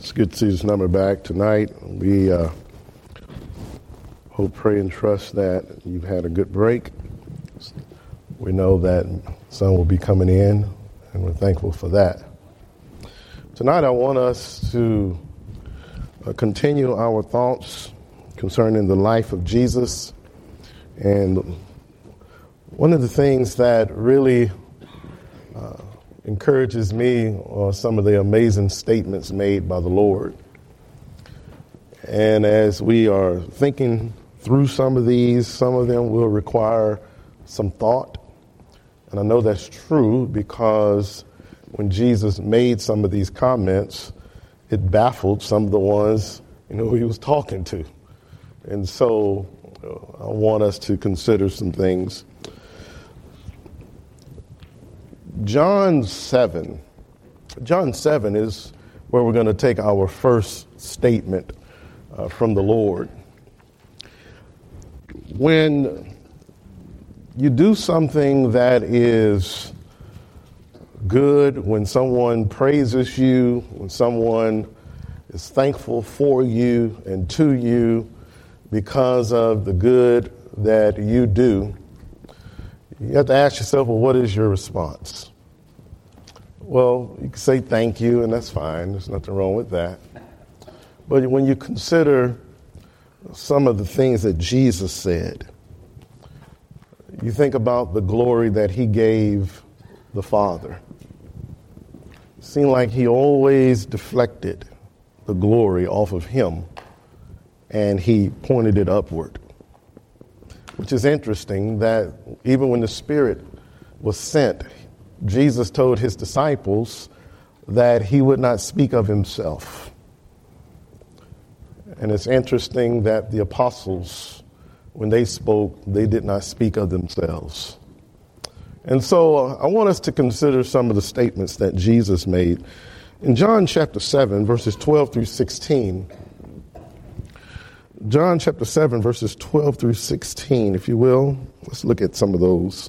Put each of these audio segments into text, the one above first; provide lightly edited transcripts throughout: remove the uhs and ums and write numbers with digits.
It's good to see this number back tonight. We hope, pray, and trust that you've had a good break. We know that sun will be coming in, and we're thankful for that. Tonight, I want us to continue our thoughts concerning the life of Jesus. And one of the things that really encourages me are some of the amazing statements made by the Lord. And as we are thinking through some of these, some of them will require some thought. And I know that's true because when Jesus made some of these comments, it baffled some of the ones, who he was talking to. And so I want us to consider some things. John 7 is where we're going to take our first statement from the Lord. When you do something that is good, when someone praises you, when someone is thankful for you and to you because of the good that you do, you have to ask yourself, well, what is your response? Well, you can say thank you, and that's fine. There's nothing wrong with that. But when you consider some of the things that Jesus said, you think about the glory that he gave the Father. It seemed like he always deflected the glory off of him, and he pointed it upward. Which is interesting that even when the Spirit was sent, Jesus told his disciples that he would not speak of himself. And it's interesting that the apostles, when they spoke, they did not speak of themselves. And so I want us to consider some of the statements that Jesus made. In John chapter 7, verses 12 through 16, John chapter 7, verses 12 through 16, if you will. Let's look at some of those.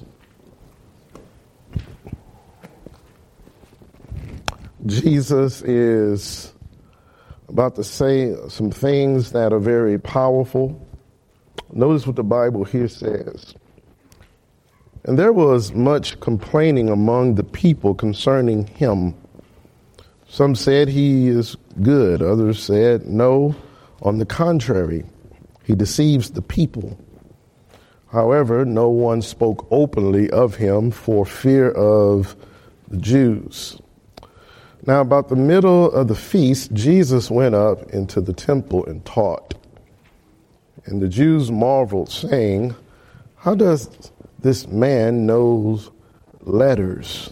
Jesus is about to say some things that are very powerful. Notice what the Bible here says. And there was much complaining among the people concerning him. Some said he is good. Others said, no, on the contrary, he deceives the people. However, no one spoke openly of him for fear of the Jews. Now, about the middle of the feast, Jesus went up into the temple and taught. And the Jews marveled, saying, how does this man know letters,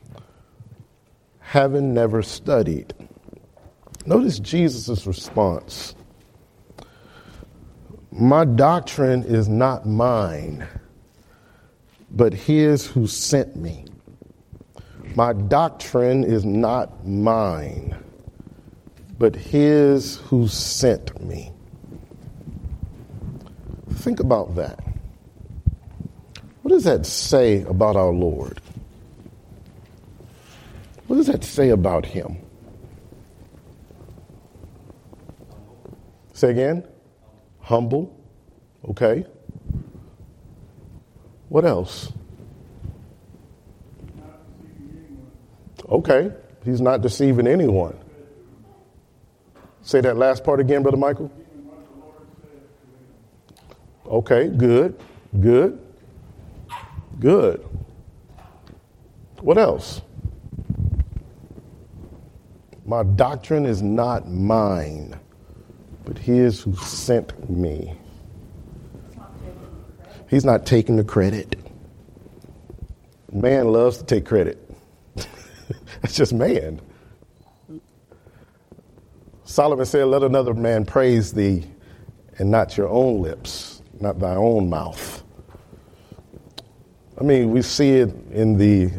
having never studied? Notice Jesus' response. My doctrine is not mine, but his who sent me. My doctrine is not mine, but his who sent me. Think about that. What does that say about our Lord? What does that say about him? Say again? Humble. Okay. What else? Okay. He's not deceiving anyone. Say that last part again, Brother Michael. Okay, good. What else? My doctrine is not mine, but his who sent me. He's not taking the credit. Man loves to take credit. That's just man. Solomon said, let another man praise thee and not your own lips, not thy own mouth. I mean, we see it in the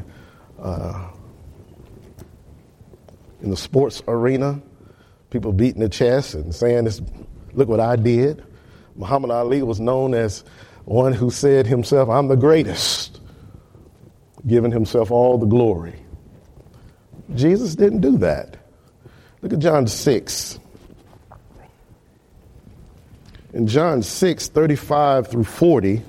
sports arena, people beating the chest and saying, look what I did. Muhammad Ali was known as one who said himself, I'm the greatest, giving himself all the glory. Jesus didn't do that. Look at John 6. In John 6, 35 through 40,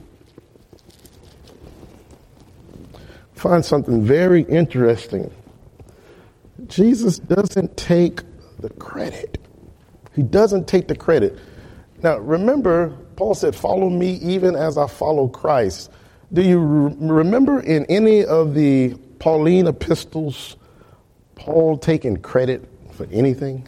find something very interesting. Jesus doesn't take the credit. He doesn't take the credit. Now, remember, Paul said, follow me even as I follow Christ. Do you remember in any of the Pauline epistles, Paul taking credit for anything?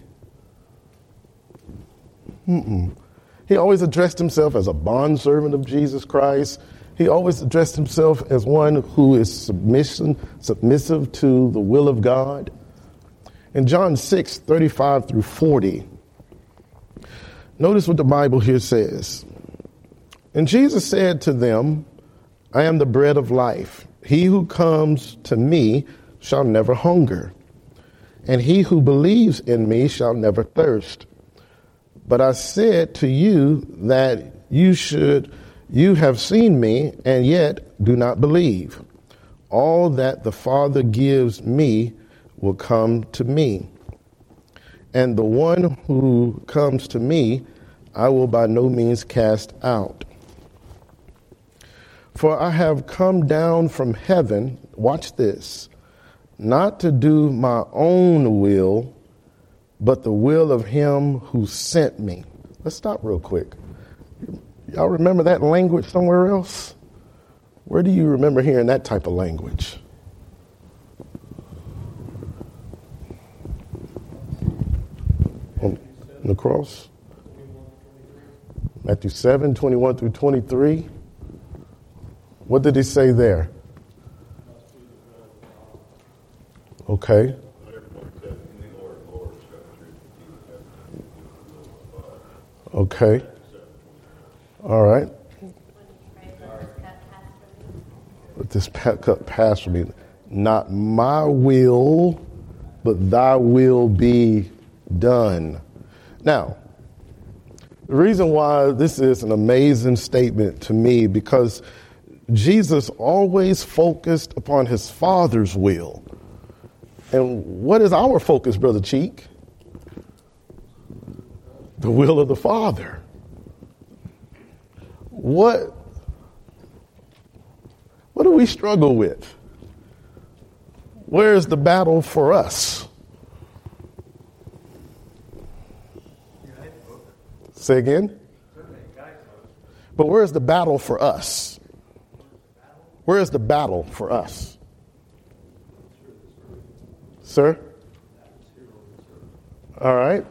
He always addressed himself as a bondservant of Jesus Christ. He always addressed himself as one who is submissive to the will of God. In John 6, 35 through 40, notice what the Bible here says. And Jesus said to them, I am the bread of life. He who comes to me shall never hunger, and he who believes in me shall never thirst. But I said to you that you have seen me, and yet do not believe. All that the Father gives me will come to me. And the one who comes to me, I will by no means cast out. For I have come down from heaven, watch this, not to do my own will, but the will of him who sent me. Let's stop real quick. Y'all remember that language somewhere else? Where do you remember hearing that type of language? On the cross? Matthew 7, 21 through 23. What did he say there? Okay. Okay. All right. Let this cup pass from me. Not my will, but thy will be done. Now, the reason why this is an amazing statement to me, because Jesus always focused upon his Father's will. And what is our focus, Brother Cheek? The will of the Father. What do we struggle with? Where is the battle for us? Say again? But where is the battle for us? Where is the battle for us? Sir? All right.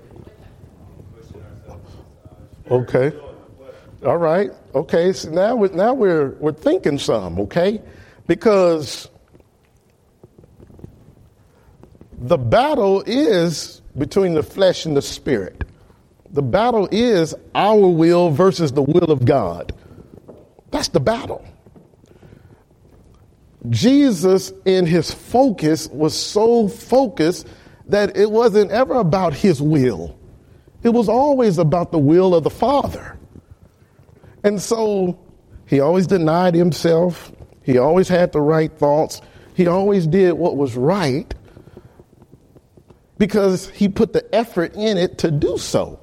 Okay. All right. Okay. So now we're thinking some, okay? Because the battle is between the flesh and the spirit. The battle is our will versus the will of God. That's the battle. Jesus, in his focus, was so focused that it wasn't ever about his will. It was always about the will of the Father. And so he always denied himself. He always had the right thoughts. He always did what was right because he put the effort in it to do so,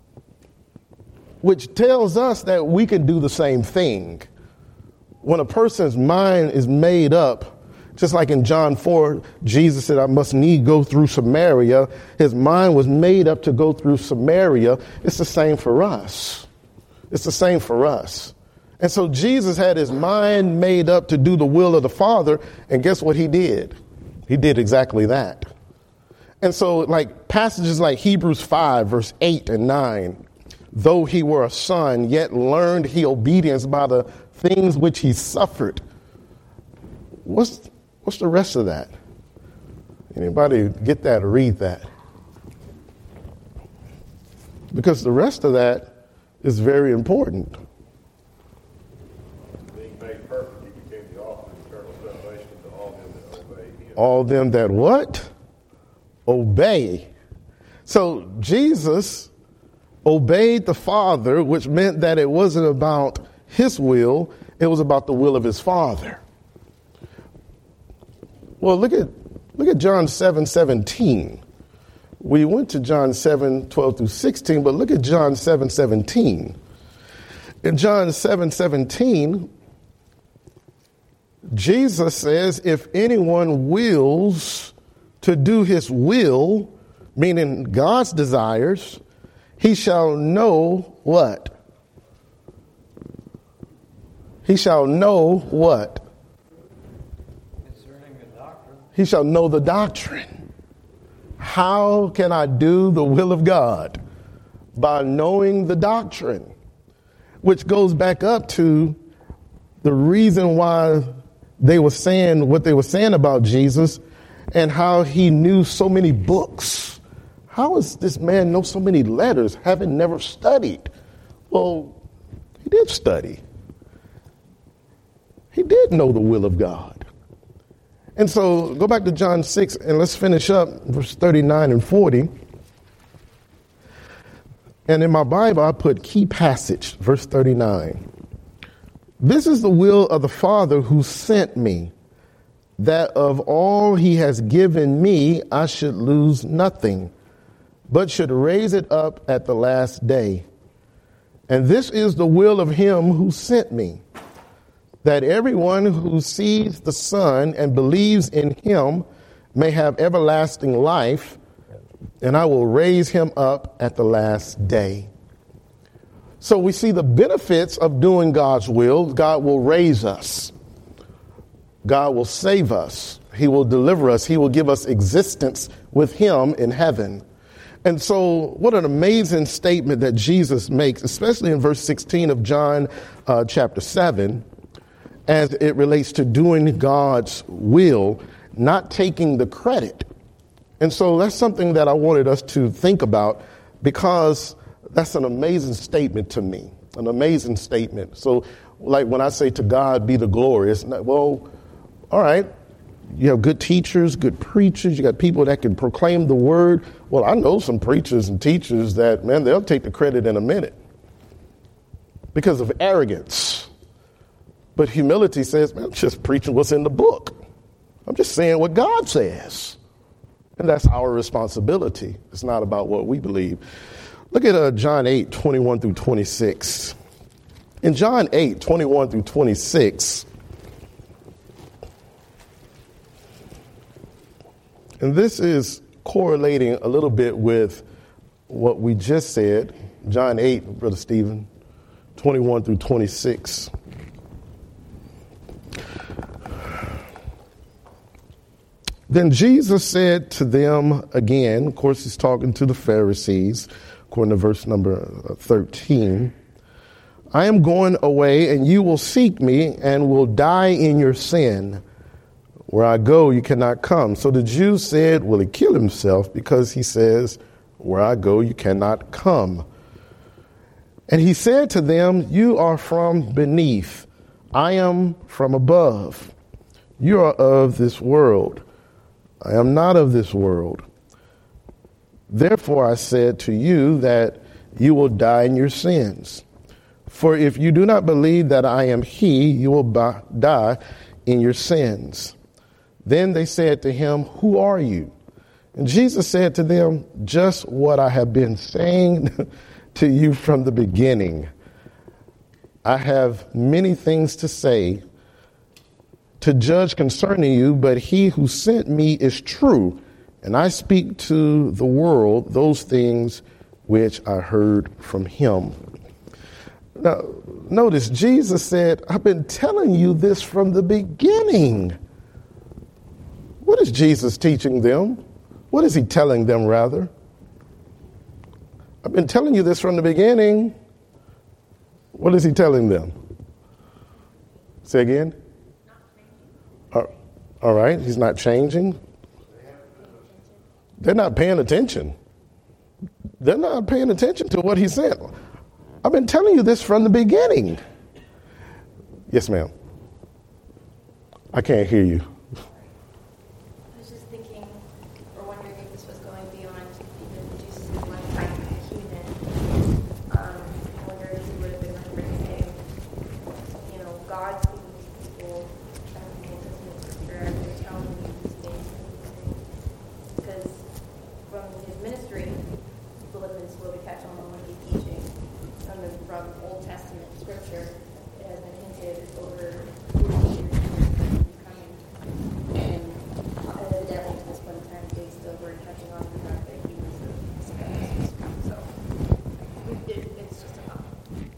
which tells us that we can do the same thing. When a person's mind is made up, just like in John 4, Jesus said, I must need go through Samaria. His mind was made up to go through Samaria. It's the same for us. It's the same for us. And so Jesus had his mind made up to do the will of the Father. And guess what he did? He did exactly that. And so like passages like Hebrews 5, verse 8 and 9, though he were a son, yet learned he obedience by the things which he suffered. What's the rest of that? Anybody get that or read that? Because the rest of that is very important. Being made perfect, he became the author of eternal salvation to all them that obey him. All them that what? Obey. So Jesus obeyed the Father, which meant that it wasn't about his will, it was about the will of his Father. Well, look at John 7:17. We went to John 7:12 through 16, but look at John 7:17. In John 7:17, Jesus says, if anyone wills to do his will, meaning God's desires, he shall know what? He shall know what? Concerning the doctrine. He shall know the doctrine. How can I do the will of God? By knowing the doctrine, which goes back up to the reason why they were saying what they were saying about Jesus and how he knew so many books. How does this man know so many letters, having never studied? Well, he did study. He did know the will of God. And so go back to John 6 and let's finish up verse 39 and 40. And in my Bible, I put key passage, verse 39. This is the will of the Father who sent me, that of all he has given me, I should lose nothing, but should raise it up at the last day. And this is the will of him who sent me, that everyone who sees the Son and believes in him may have everlasting life, and I will raise him up at the last day. So we see the benefits of doing God's will. God will raise us. God will save us. He will deliver us. He will give us existence with him in heaven. And so what an amazing statement that Jesus makes, especially in verse 16 of John chapter 7, as it relates to doing God's will, not taking the credit. And so that's something that I wanted us to think about, because that's an amazing statement to me, an amazing statement. So like when I say to God be the glory, it's not, well, all right, you have good teachers, good preachers, you got people that can proclaim the word. Well, I know some preachers and teachers that, man, they'll take the credit in a minute because of arrogance. But humility says, man, I'm just preaching what's in the book. I'm just saying what God says. And that's our responsibility. It's not about what we believe. Look at John 8, 21 through 26. In John 8, 21 through 26, and this is correlating a little bit with what we just said. John 8, Brother Stephen, 21 through 26. Then Jesus said to them again, of course, he's talking to the Pharisees, according to verse number 13, I am going away and you will seek me and will die in your sin. Where I go, you cannot come. So the Jews said, will he kill himself? Because he says, where I go, you cannot come. And he said to them, you are from beneath. I am from above. You are of this world. I am not of this world. Therefore, I said to you that you will die in your sins. For if you do not believe that I am he, you will die in your sins. Then they said to him, who are you? And Jesus said to them, just what I have been saying to you from the beginning. I have many things to say, to judge concerning you, but he who sent me is true, and I speak to the world those things which I heard from him. Now, notice Jesus said, I've been telling you this from the beginning. What is Jesus teaching them? What is he telling them, rather? I've been telling you this from the beginning. What is he telling them? Say again? All right, he's not changing. They're not paying attention. They're not paying attention to what he said. I've been telling you this from the beginning. Yes, ma'am. I can't hear you. I was just thinking, or wondering if this was going beyond even Jesus' lifetime as a human. I wonder if he would have been remembering, you know, God speaking to people, telling you from his ministry,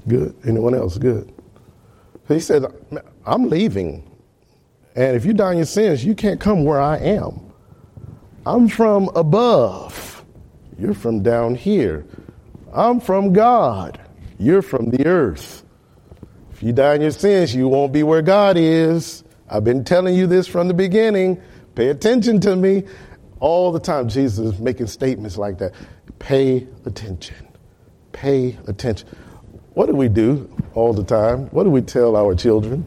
Good. Anyone else? Good. He said, I'm leaving. And if you die in your sins, you can't come where I am. I'm from above. You're from down here. I'm from God. You're from the earth. If you die in your sins, you won't be where God is. I've been telling you this from the beginning. Pay attention to me. All the time, Jesus is making statements like that. Pay attention. Pay attention. What do we do all the time? What do we tell our children?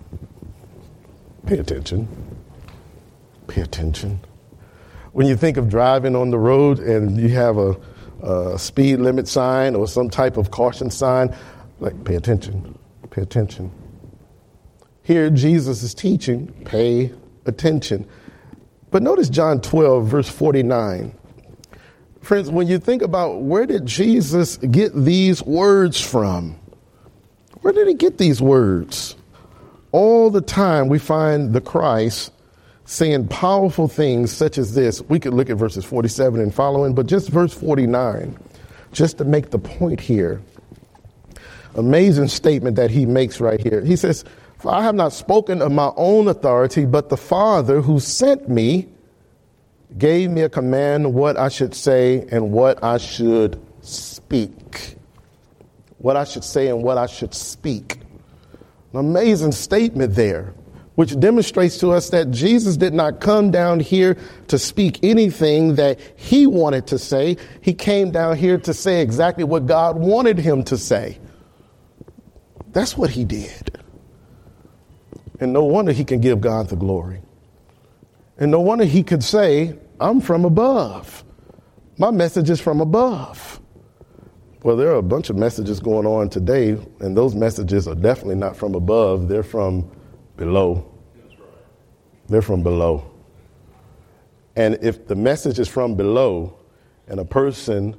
Pay attention. Pay attention. When you think of driving on the road and you have a speed limit sign or some type of caution sign, like, pay attention. Pay attention. Here, Jesus is teaching, pay attention. But notice John 12, verse 49. Friends, when you think about where did Jesus get these words from? Where did he get these words? All the time we find the Christ saying powerful things such as this. We could look at verses 47 and following, but just verse 49, just to make the point here. Amazing statement that he makes right here. He says, "For I have not spoken of my own authority, but the Father who sent me gave me a command what I should say and what I should speak." What I should say and what I should speak. An amazing statement there, which demonstrates to us that Jesus did not come down here to speak anything that he wanted to say. He came down here to say exactly what God wanted him to say. That's what he did. And no wonder he can give God the glory. And no wonder he could say, I'm from above. My message is from above. Well, there are a bunch of messages going on today, and those messages are definitely not from above. They're from below. They're from below. And if the message is from below and a person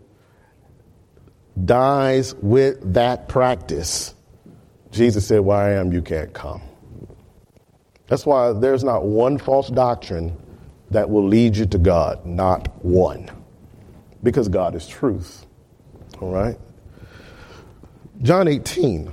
dies with that practice, Jesus said, where I am, you can't come. That's why there's not one false doctrine that will lead you to God. Not one. Because God is truth. All right. John 18.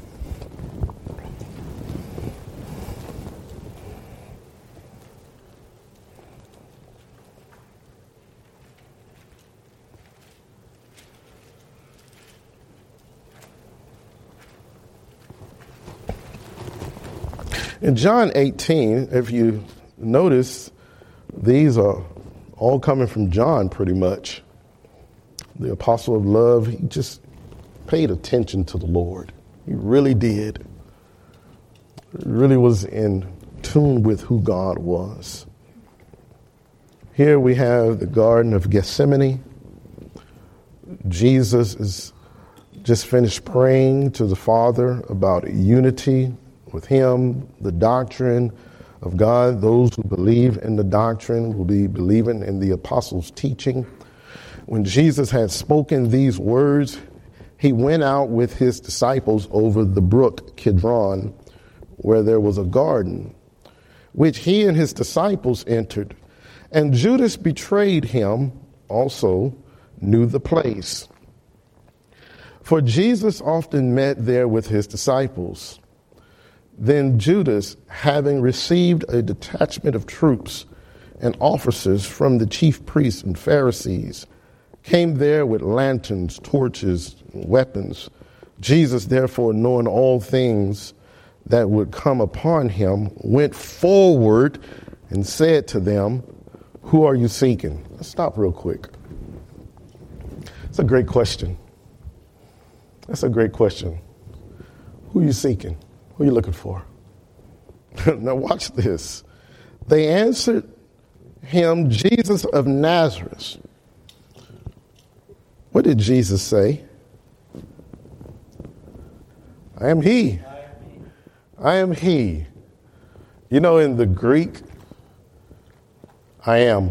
In John 18, if you notice, these are all coming from John pretty much. The apostle of love, he just paid attention to the Lord. He really did. He really was in tune with who God was. Here we have the Garden of Gethsemane. Jesus is just finished praying to the Father about unity with him, the doctrine of God. Those who believe in the doctrine will be believing in the apostles' teaching. When Jesus had spoken these words, he went out with his disciples over the brook Kidron, where there was a garden, which he and his disciples entered. And Judas betrayed him, also knew the place. For Jesus often met there with his disciples. Then Judas, having received a detachment of troops and officers from the chief priests and Pharisees, came there with lanterns, torches, and weapons. Jesus, therefore, knowing all things that would come upon him, went forward and said to them, who are you seeking? Let's stop real quick. It's a great question. That's a great question. Who are you seeking? Who are you looking for? Now watch this. They answered him, Jesus of Nazareth. What did Jesus say? I am he. I am he. You know, in the Greek, I am.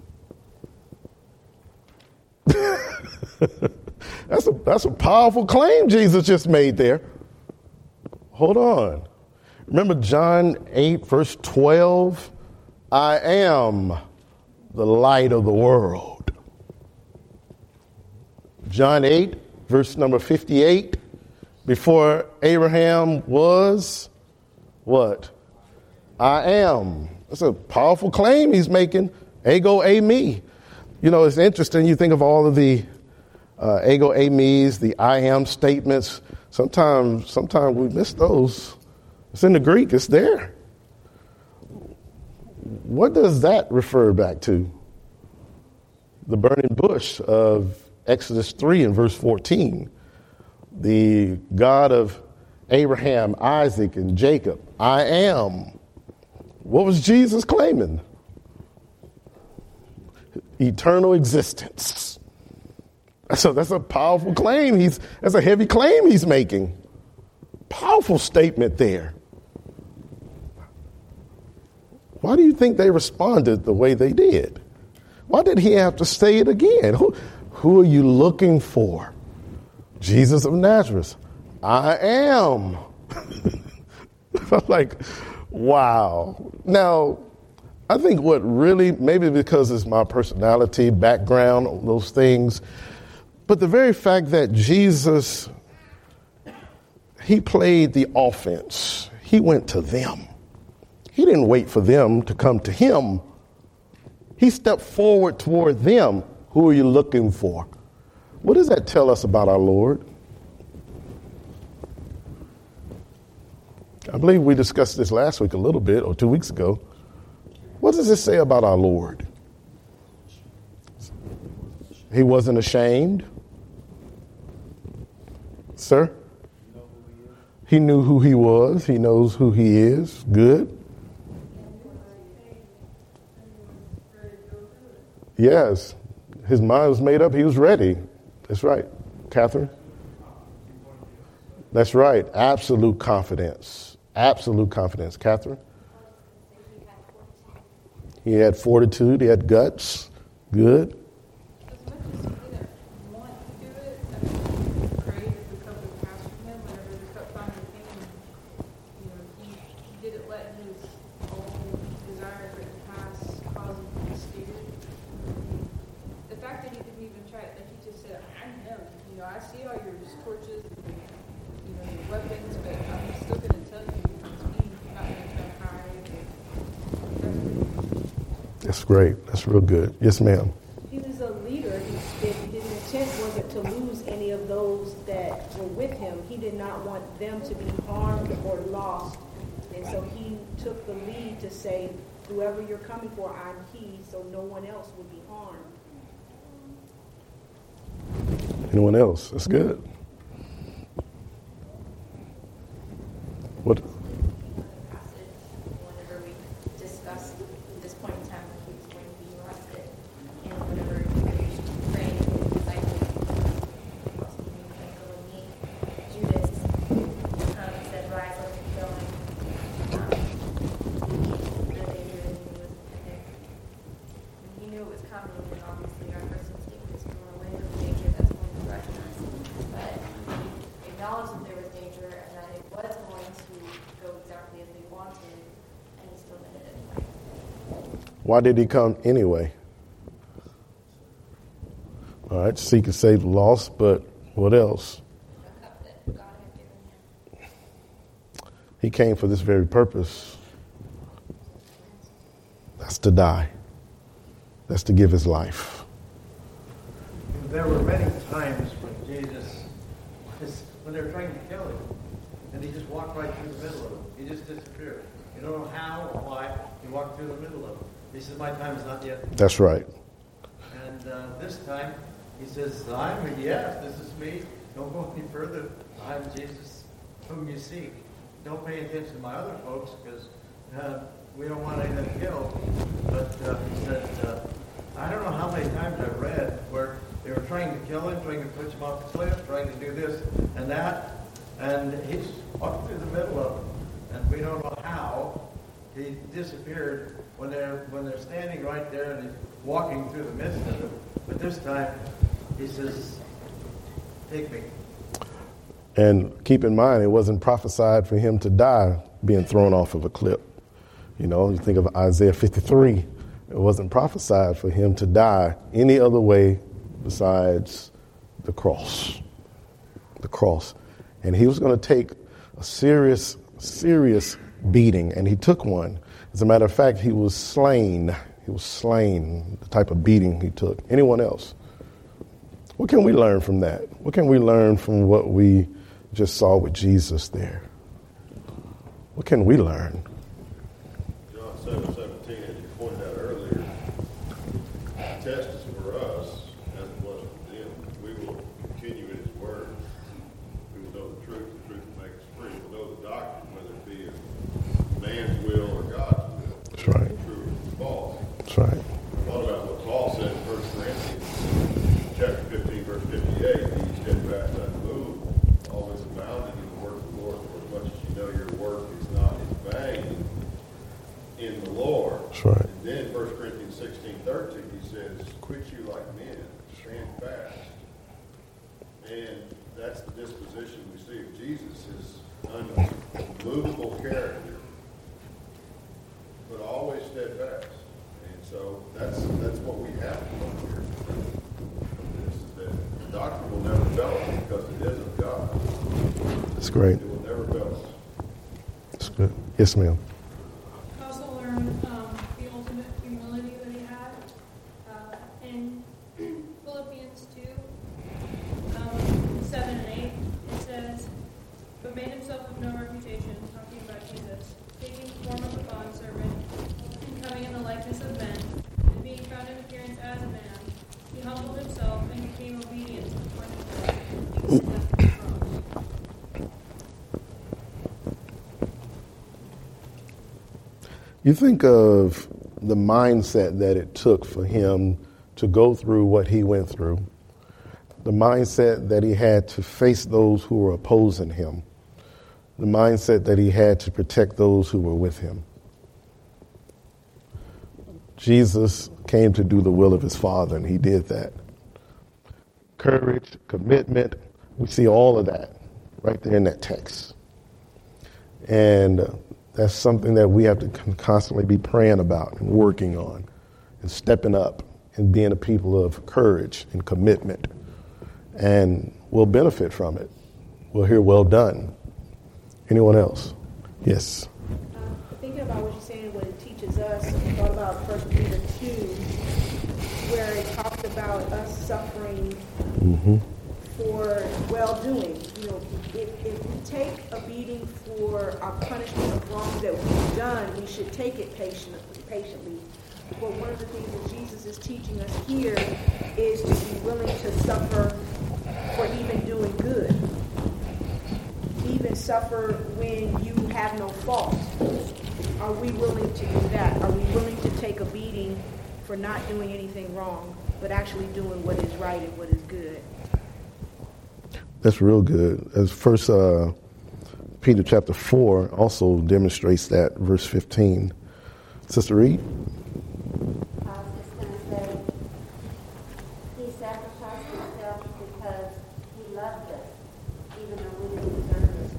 That's a powerful claim Jesus just made there. Hold on. Remember John 8, verse 12? I am the light of the world. John 8, verse number 58. Before Abraham was what? I am. That's a powerful claim he's making. Ego, a me. You know, it's interesting. You think of all of the ego, a me's, the I am statements. Sometimes we miss those. It's in the Greek. It's there. What does that refer back to? The burning bush of Exodus 3 and verse 14. The God of Abraham, Isaac, and Jacob. I am. What was Jesus claiming? Eternal existence. So that's a powerful claim. That's a heavy claim he's making. Powerful statement there. Why do you think they responded the way they did? Why did he have to say it again? Who are you looking for? Jesus of Nazareth. I am. I'm like, wow. Now, I think what really, maybe because it's my personality, background, those things, but the very fact that Jesus, he played the offense. He went to them. He didn't wait for them to come to him. He stepped forward toward them. Who are you looking for? What does that tell us about our Lord? I believe we discussed this last week a little bit, or 2 weeks ago. What does this say about our Lord? He wasn't ashamed. Sir? He knew who he was. He knows who he is. Good. Yes. His mind was made up. He was ready. That's right. Catherine? That's right. Absolute confidence. Absolute confidence. Catherine? He had fortitude. He had guts. Good. As much as he didn't want to do it, I mean, he prayed as the cup would pass from him whenever the cup finally came. You know, he didn't let his own desire for it to pass cause him to be scared. The fact that he didn't even try it, like he just said, I'm him. You know, I see all your torches and your weapons, but I'm still going to tell you it's me. You're not going to try to hide. That's great. That's real good. Yes, ma'am. He was a leader. His intent wasn't to lose any of those that were with him. He did not want them to be harmed or lost. And so he took the lead to say, whoever you're coming for, I'm he, so no one else would be harmed. Anyone else? That's good. What? Whenever we discussed this point in time when he was going to be arrested, and whenever he was praying to his disciples, Judas said, "Rise, let's be going." They knew that he was epic. He knew it was coming, and obviously our first instinct is to run away from the danger that's going to threaten us. But he acknowledged that there was danger and that it was going to go exactly as they wanted, and he still did it anyway. Why did he come anyway? All right, seek and save the lost, but what else? The cup that God had given him. He came for this very purpose. That's to die. That's to give his life. There were many times when when they were trying to kill him, and he just walked right through the middle of them. He just disappeared. You don't know how or why. He walked through the middle of them. He says, my time is not yet. That's right. And this time, he says, yes, this is me. Don't go any further. I'm Jesus whom you seek. Don't pay attention to my other folks, because we don't want any of them killed. But he said, I don't know how many times I've read where they were trying to kill him, trying to push him off the cliff, trying to do this and that, and he's walked through the middle of them, and we don't know how he disappeared when they're standing right there and he's walking through the midst of them. But this time, he says, take me. And keep in mind, it wasn't prophesied for him to die being thrown off of a cliff. You know, you think of Isaiah 53. It wasn't prophesied for him to die any other way besides the cross. The cross. And he was going to take a serious beating, and he took one. As a matter of fact, he was slain. He was slain, the type of beating he took. Anyone else? What can we learn from that? What can we learn from what we just saw with Jesus there? What can we learn? John 7:17, as you pointed out earlier, the test is for us as it was for them. We will continue in his word. We will know the truth will make us free. We'll know the doctrine, whether it be of man's will or God's will. That's right. True or false. That's right. I thought about what Paul said in 1 Corinthians chapter 15, verse 58. Be steadfast, unmoved, always abounding in the work of the Lord, for as much as you know your work is not in vain in the Lord. That's right. And then 1 Corinthians 16:13, he says, quit you like men, stand fast. And that's the disposition we see of Jesus, his unmovable character, but always steadfast. And so that's what we have to learn here. Is that the doctrine will never fail us because it is of God. That's great. It will never fail us. That's good. Yes, ma'am. I also learned the ultimate humility that he had in Philippians 2, 7 and 8. It says, but made himself of no reputation, talking about Jesus, taking the form of a bondservant, and coming in the likeness of men, and being found in appearance as a man, he humbled himself and became obedient to the point of death, even death on the cross. You think of the mindset that it took for him to go through what he went through, the mindset that he had to face those who were opposing him, the mindset that he had to protect those who were with him. Jesus came to do the will of his Father, and he did that. Courage, commitment, we see all of that right there in that text. And that's something that we have to constantly be praying about and working on and stepping up and being a people of courage and commitment. And we'll benefit from it. We'll hear, well done. Anyone else? Yes. Thinking about what you're saying, what it teaches us, I thought about 1 Peter 2, where it talks about us suffering for well-doing. You know, if we take a beating for our punishment of wrongs that we've done, we should take it patiently. But one of the things that Jesus is teaching us here is to be willing to suffer for even doing good. Even suffer when you have no fault. Are we willing to do that? Are we willing to take a beating for not doing anything wrong, but actually doing what is right and what is good? That's real good. As First Peter chapter 4 also demonstrates that, verse 15. Sister Reed? I was just going to say, he sacrificed himself because he loved us, even though we didn't deserve it.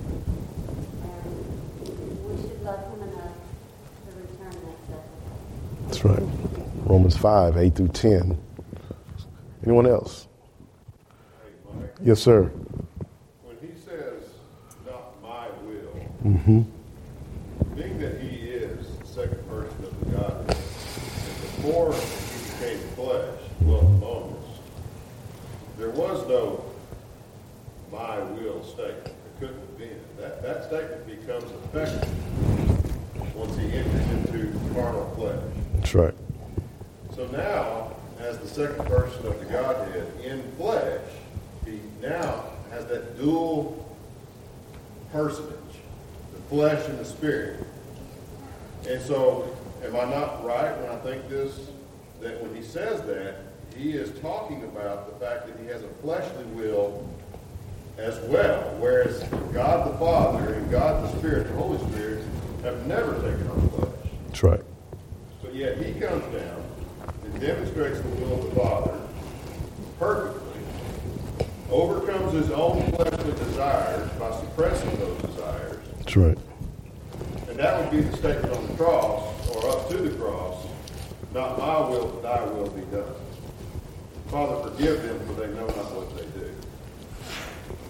And we should love him enough to return that sacrifice. That's right. Romans 5, 8 through 10. Anyone else? Hey, Mike, Yes, sir. when he says, not my will, Mm-hmm. being that he is the second person of the Godhead, and before he became flesh, dwelt among us, there was no my will statement. There couldn't have been. That statement becomes effective once he enters into carnal flesh. That's right. So now, as the second person of the Godhead in flesh, he now has that dual personage, the flesh and the spirit. And so, am I not right when I think this, that when he says that, he is talking about the fact that he has a fleshly will as well, whereas God the Father and God the Spirit, the Holy Spirit, have never taken on flesh. That's right. But yet he comes down and demonstrates the will of the Father perfectly, overcomes his own fleshly desires by suppressing those desires. That's right. And that would be the statement on the cross, or up to the cross, not my will, but thy will be done. Father, forgive them, for they know not what they do.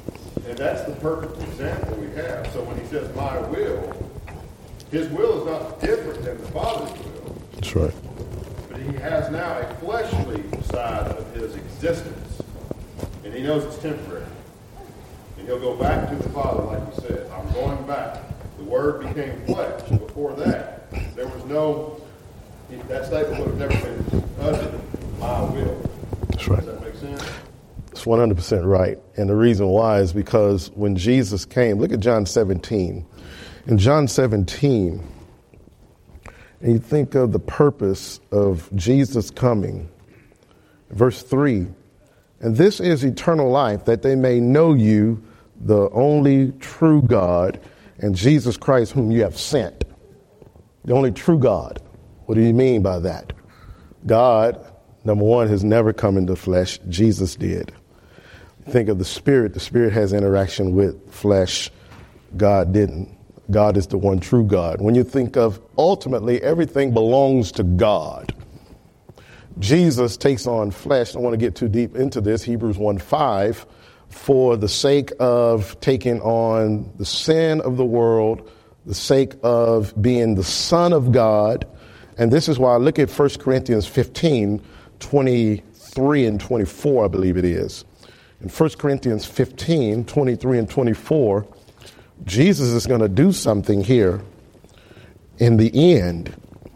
And that's the perfect example we have. So when he says my will, his will is not different than the Father's will. That's right. But he has now a fleshly side of his existence. And he knows it's temporary. And he'll go back to the Father, like you said. I'm going back. The Word became flesh. Before that, there was no, that statement would have never been uttered, my will. That's right. Does that make sense? It's 100% right. And the reason why is because when Jesus came, look at John 17. In John 17, and you think of the purpose of Jesus coming, verse 3, and this is eternal life, that they may know you, the only true God, and Jesus Christ whom you have sent. The only true God. What do you mean by that? God, number one, has never come into flesh. Jesus did. Think of the Spirit. The Spirit has interaction with flesh. God didn't. God is the one true God. When you think of ultimately everything belongs to God. Jesus takes on flesh. I don't want to get too deep into this. Hebrews 1:5, for the sake of taking on the sin of the world, the sake of being the Son of God. And this is why I look at 1 Corinthians 15, 23 and 24, I believe it is. In 1 Corinthians 15, 23 and 24, Jesus is going to do something here in the end.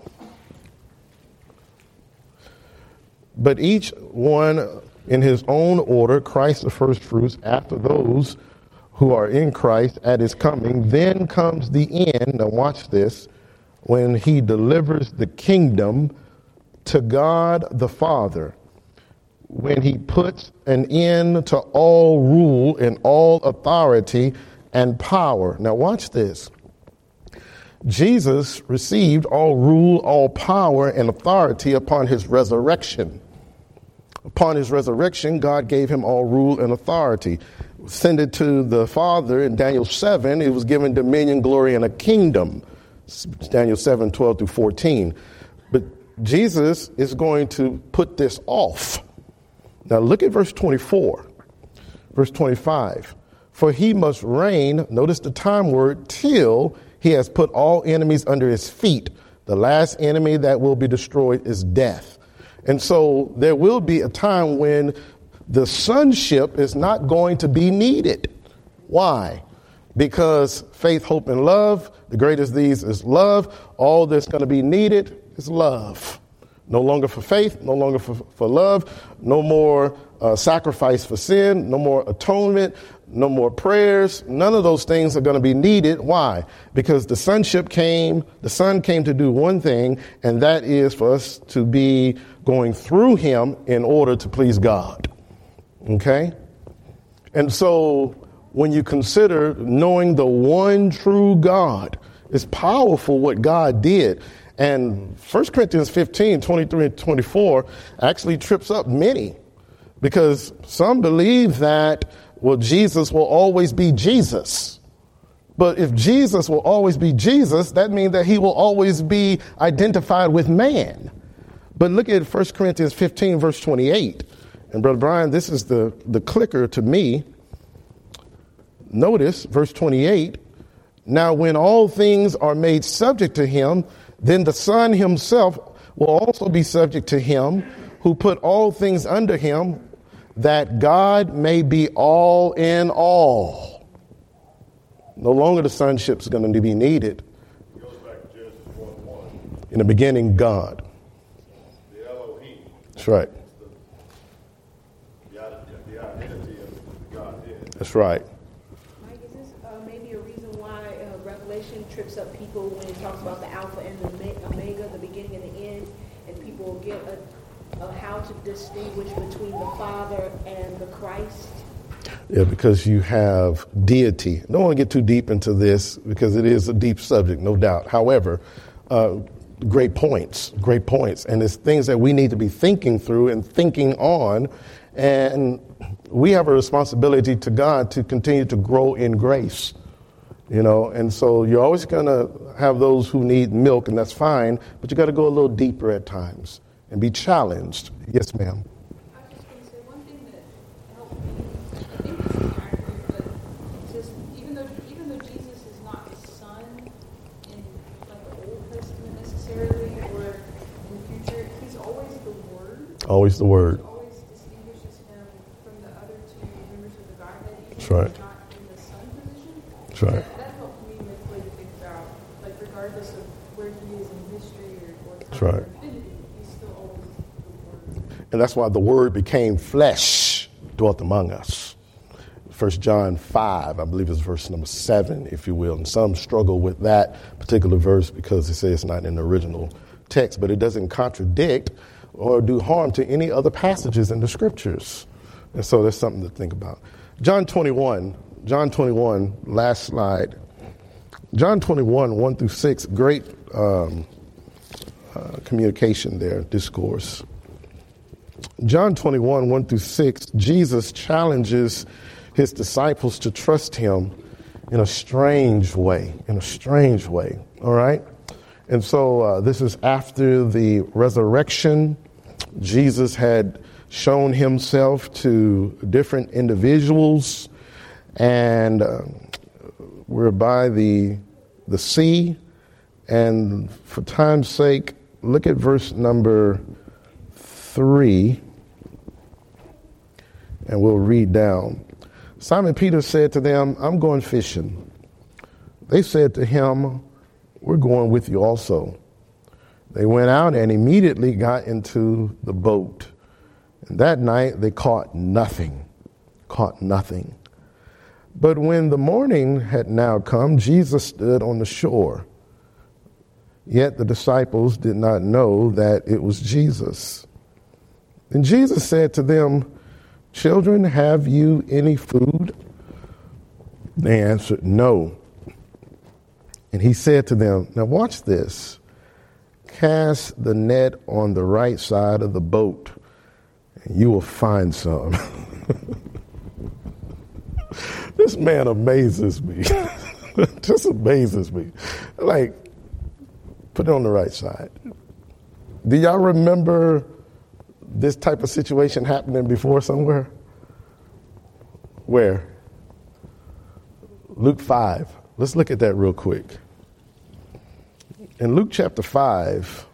But each one in his own order, Christ the first fruits, after those who are in Christ at his coming. Then comes the end. Now watch this. When he delivers the kingdom to God the Father. When he puts an end to all rule and all authority and power. Now watch this. Jesus received all rule, all power and authority upon his resurrection. Upon his resurrection, God gave him all rule and authority. Ascended to the Father in Daniel 7, it was given dominion, glory, and a kingdom. Daniel 7, 12 through 14. But Jesus is going to put this off. Now look at verse 24. Verse 25. For he must reign, notice the time word, till he has put all enemies under his feet. The last enemy that will be destroyed is death. And so there will be a time when the sonship is not going to be needed. Why? Because faith, hope, and love, the greatest of these is love. All that's going to be needed is love. No longer for faith, no longer for love, no more sacrifice for sin, no more atonement, no more prayers. None of those things are going to be needed. Why? Because the Son came to do one thing, and that is for us to be going through him in order to please God. Okay? And so when you consider knowing the one true God, it's powerful what God did. And 1 Corinthians 15, 23 and 24 actually trips up many, because some believe that, well, Jesus will always be Jesus. But if Jesus will always be Jesus, that means that he will always be identified with man. But look at 1 Corinthians 15, verse 28. And Brother Brian, this is the clicker to me. Notice verse 28. Now, when all things are made subject to him, then the Son himself will also be subject to him who put all things under him, that God may be all in all. No longer the sonship is going to be needed. It goes back to Genesis 1:1. In the beginning, God. The Elohim. That's right. The identity of the Godhead. That's right. Mike, is this maybe a reason why Revelation trips up people when it talks about the Alpha and the Omega, the beginning and the end, and people will get how to distinguish between the Father and the Christ? Yeah, because you have deity. I don't want to get too deep into this because it is a deep subject, no doubt. However, great points. And it's things that we need to be thinking through and thinking on. And we have a responsibility to God to continue to grow in grace. You know, and so you're always going to have those who need milk, and that's fine, but you got to go a little deeper at times and be challenged. Yes, ma'am. I was just going to say one thing that helped me, I think it's distracting, but Always the Word. Always distinguishes him from the other two members of the Godhead, even That's though right. he's not in the Son position. That's right. That helped me mentally to think about, like, regardless of where he is in history or That's time right. or infinity, he's still always the Word. And that's why the Word became flesh, dwelt among us. 1 John 5, I believe is verse number 7, if you will. And some struggle with that particular verse because they say it's not in the original text, but it doesn't contradict or do harm to any other passages in the scriptures. And so that's something to think about. John 21, last slide. John 21, 1 through 6, great communication there, discourse. John 21, 1 through 6, Jesus challenges his disciples to trust him in a strange way, all right? And so this is after the resurrection. Jesus had shown himself to different individuals, and we're by the sea. And for time's sake, look at verse number 3, and we'll read down. Simon Peter said to them, I'm going fishing. They said to him, we're going with you also. They went out and immediately got into the boat. And that night they caught nothing. But when the morning had now come, Jesus stood on the shore. Yet the disciples did not know that it was Jesus. And Jesus said to them, children, have you any food? They answered, no. And he said to them, now watch this. Cast the net on the right side of the boat, and you will find some. This man amazes me. Just amazes me. Like, put it on the right side. Do y'all remember this type of situation happening before somewhere? Where? Luke 5. Let's look at that real quick. In Luke chapter 5,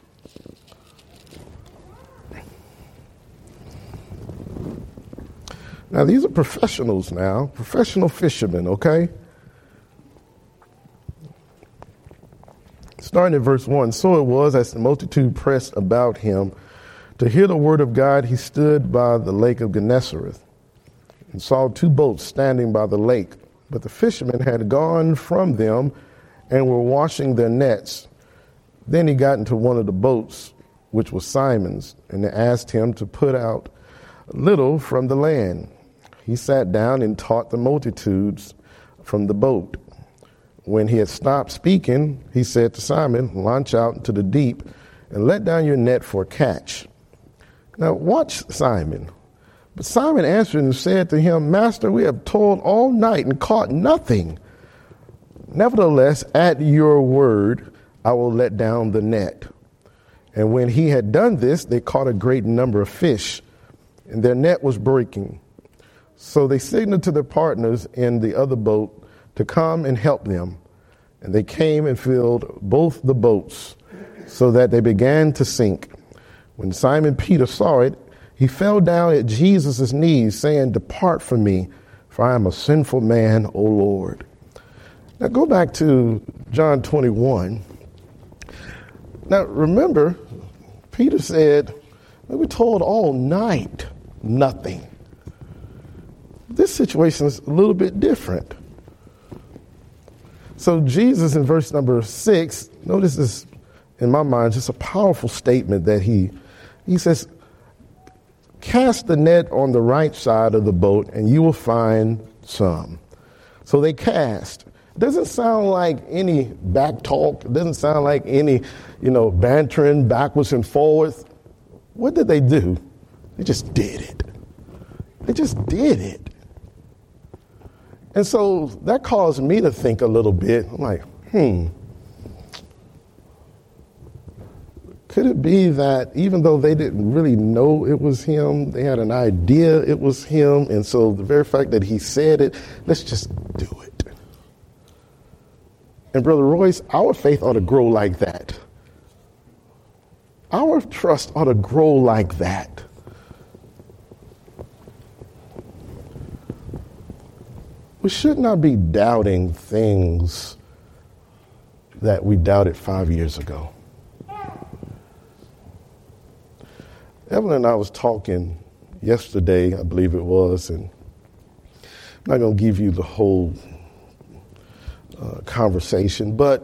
now these are professionals now, professional fishermen, okay? Starting at verse 1, so it was as the multitude pressed about him to hear the word of God, he stood by the lake of Gennesareth and saw two boats standing by the lake. But the fishermen had gone from them and were washing their nets. Then he got into one of the boats, which was Simon's, and they asked him to put out a little from the land. He sat down and taught the multitudes from the boat. When he had stopped speaking, he said to Simon, launch out into the deep and let down your net for a catch. Now watch Simon. But Simon answered and said to him, Master, we have toiled all night and caught nothing. Nevertheless, at your word, I will let down the net. And when he had done this, they caught a great number of fish, and their net was breaking. So they signaled to their partners in the other boat to come and help them. And they came and filled both the boats, so that they began to sink. When Simon Peter saw it, he fell down at Jesus' knees, saying, depart from me, for I am a sinful man, O Lord. Now go back to John 21. Now remember, Peter said, we were told all night nothing. This situation is a little bit different. So Jesus in verse number 6, notice this, in my mind, just a powerful statement that he says, cast the net on the right side of the boat and you will find some. So they cast. Doesn't sound like any back talk. It doesn't sound like any, bantering backwards and forwards. What did they do? They just did it. And so that caused me to think a little bit. I'm like, could it be that even though they didn't really know it was him, they had an idea it was him, and so the very fact that he said it, let's just do it. And Brother Royce, our faith ought to grow like that. Our trust ought to grow like that. we should not be doubting things that we doubted 5 years ago. Evelyn and I was talking yesterday, I believe it was, and I'm not going to give you the whole conversation, but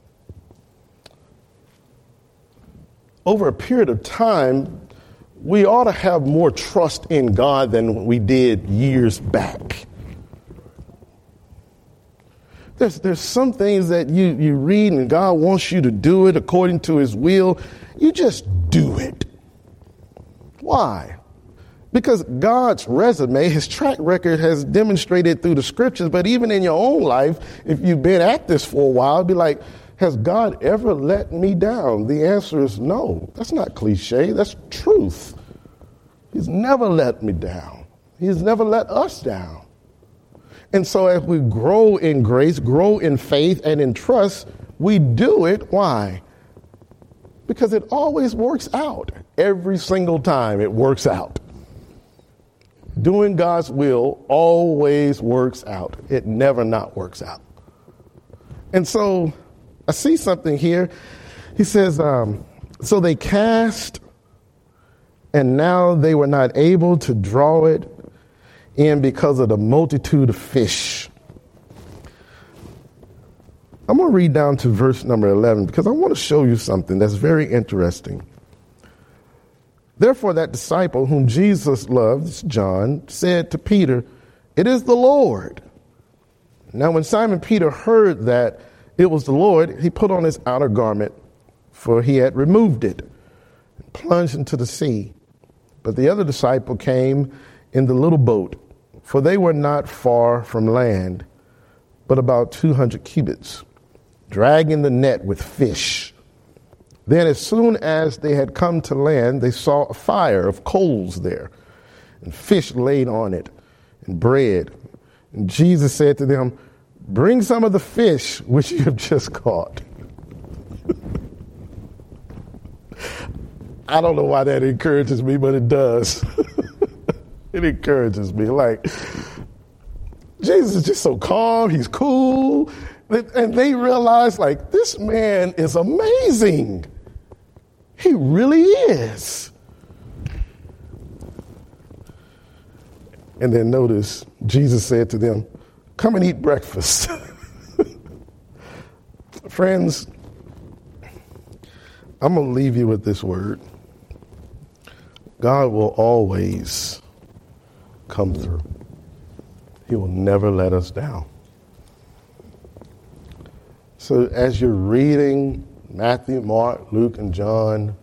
over a period of time, we ought to have more trust in God than we did years back. There's some things that you read and God wants you to do it according to his will. You just do it. Why? Because God's resume, his track record has demonstrated through the scriptures, but even in your own life, if you've been at this for a while, it'd be like, has God ever let me down? The answer is no. That's not cliche. That's truth. He's never let me down. He's never let us down. And so as we grow in grace, grow in faith and in trust, we do it. Why? Because it always works out. Every single time it works out. Doing God's will always works out. It never not works out. And so I see something here. He says, so they cast, and now they were not able to draw it in because of the multitude of fish. I'm going to read down to verse number 11 because I want to show you something that's very interesting. Therefore, that disciple whom Jesus loved, John, said to Peter, "It is the Lord." Now, when Simon Peter heard that it was the Lord, he put on his outer garment, for he had removed it, and plunged into the sea. But the other disciple came in the little boat, for they were not far from land, but about 200 cubits, dragging the net with fish. Then as soon as they had come to land, they saw a fire of coals there, and fish laid on it, and bread. And Jesus said to them, "Bring some of the fish which you have just caught." I don't know why that encourages me, but it does. It encourages me. Like, Jesus is just so calm. He's cool. And they realize, like, this man is amazing. He really is. And then notice, Jesus said to them, "Come and eat breakfast." Friends, I'm going to leave you with this word. God will always come through. He will never let us down. So as you're reading Matthew, Mark, Luke, and John,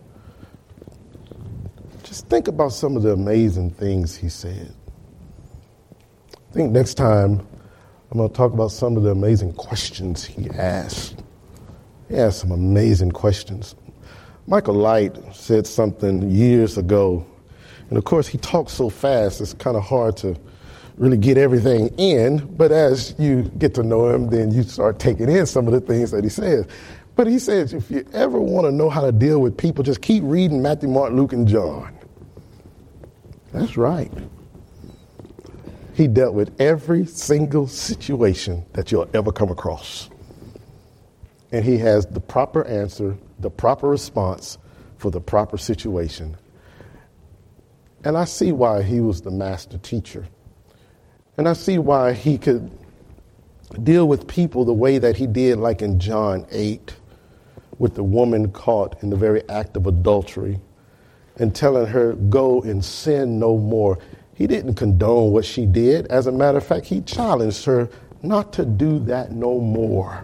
just think about some of the amazing things he said. I think next time I'm going to talk about some of the amazing questions he asked. He asked some amazing questions. Michael Light said something years ago, and of course he talks so fast it's kind of hard to really get everything in, but as you get to know him, then you start taking in some of the things that he says. But he says, if you ever want to know how to deal with people, just keep reading Matthew, Mark, Luke, and John. That's right. He dealt with every single situation that you'll ever come across. And he has the proper answer, the proper response for the proper situation. And I see why he was the master teacher. And I see why he could deal with people the way that he did, like in John 8, with the woman caught in the very act of adultery and telling her, "Go and sin no more." He didn't condone what she did. As a matter of fact, he challenged her not to do that no more.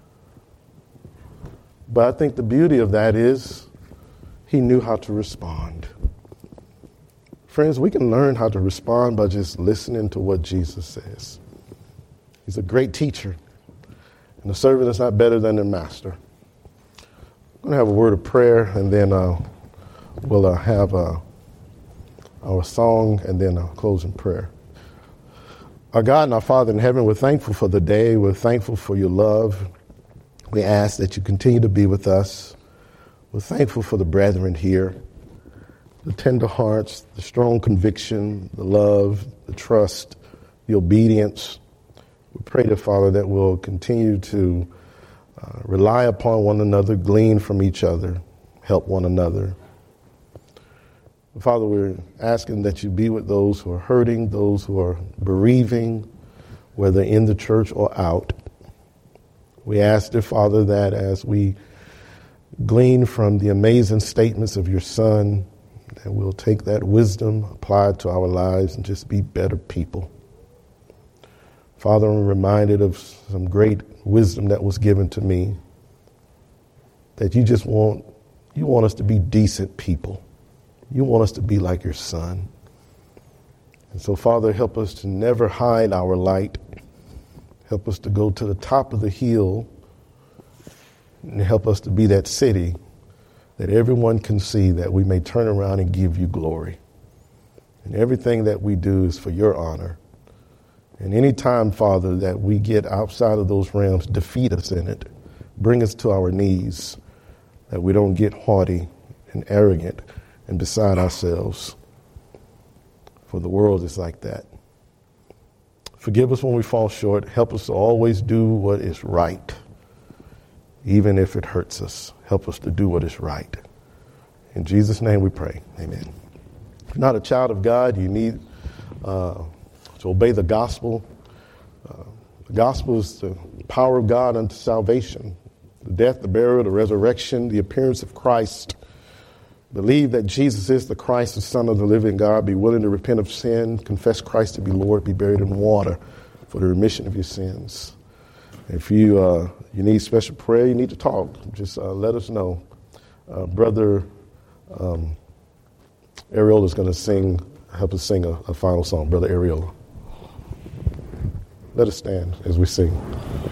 But I think the beauty of that is he knew how to respond. Friends, we can learn how to respond by just listening to what Jesus says. He's a great teacher, and the servant is not better than the master. I'm going to have a word of prayer, and then we'll have our song, and then a closing prayer. Our God and our Father in heaven, we're thankful for the day. We're thankful for your love. We ask that you continue to be with us. We're thankful for the brethren here, the tender hearts, the strong conviction, the love, the trust, the obedience. We pray, dear Father, that we'll continue to rely upon one another, glean from each other, help one another. Father, we're asking that you be with those who are hurting, those who are bereaving, whether in the church or out. We ask, dear Father, that as we glean from the amazing statements of your Son, that we'll take that wisdom, apply it to our lives, and just be better people. Father, I'm reminded of some great wisdom that was given to me, that you want us to be decent people. You want us to be like your Son. And so, Father, help us to never hide our light. Help us to go to the top of the hill and help us to be that city that everyone can see, that we may turn around and give you glory. And everything that we do is for your honor. And any time, Father, that we get outside of those realms, defeat us in it. Bring us to our knees, that we don't get haughty and arrogant and beside ourselves. For the world is like that. Forgive us when we fall short. Help us to always do what is right, even if it hurts us. Help us to do what is right. In Jesus' name we pray. Amen. If you're not a child of God, you need to obey the gospel. The gospel is the power of God unto salvation. The death, the burial, the resurrection, the appearance of Christ. Believe that Jesus is the Christ, the Son of the living God. Be willing to repent of sin, confess Christ to be Lord, be buried in water for the remission of your sins. If you need special prayer, you need to talk, just let us know. Brother Ariel is going to help us sing a final song. Brother Ariel. Let us stand as we sing.